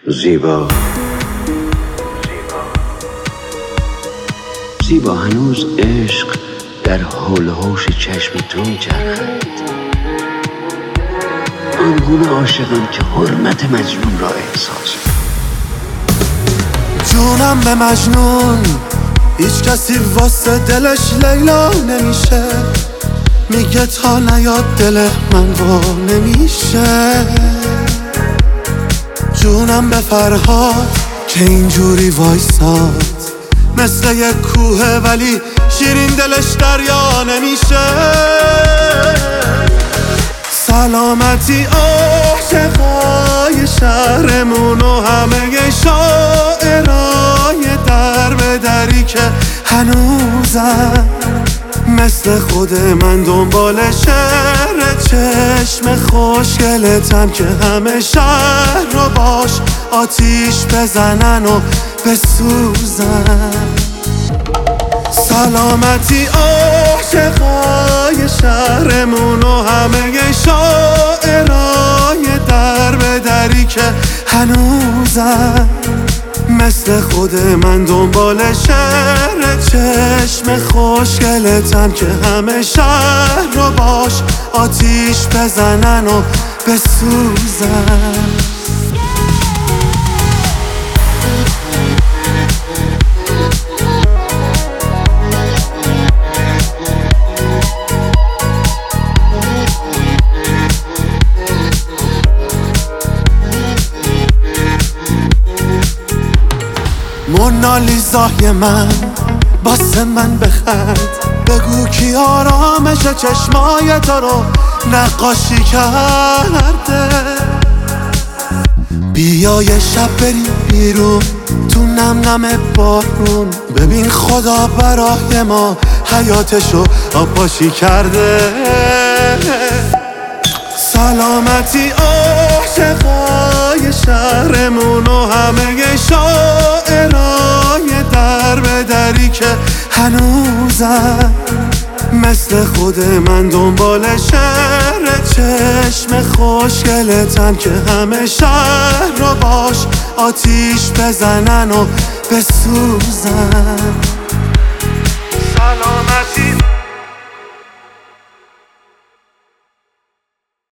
زیبا زیبا هنوز عشق در حول و حوش چشم تو میچرخد. آنگونه عاشقم که حرمت مجنون را احساس جونم به مجنون، هیچ کسی واسه دلش لیلا نمیشه. میگه تا نیاد دل من وا نمیشه. جونم به فرهاد که اینجوری وایساد، مثل یک کوه ولی شیرین دلش دریا نمیشه. سلامتی عاشقای شهرمون و همه شاعرای در به دری که هنوزم مثل خود من دنبال شعر چشم خوشگلتن که همه شهر رو باش آتیش بزنن و بسوزن. سلامتی عاشقای شهرمون و همه شاعرای در به دری که هنوزم مثل خود من دنبال شعر چشم خوشگلتن که همه شهر رو باش آتیش بزنن و بسوزن. مونالیزای من باسه من بخند، بگو کی آرامش چشمای تو رو نقاشی کرده. بیا یه شب بریم بیرون تو نم نم بارون، ببین خدا برای ما حیاتشو آبپاشی کرده. سلامتی عاشقای شهرمون و همه شاعرای در به دری که هنوزم مثل خود من دنبال شعر چشم خوشگلتن که همه شهر رو باش آتیش بزنن و بسوزن. سلامتی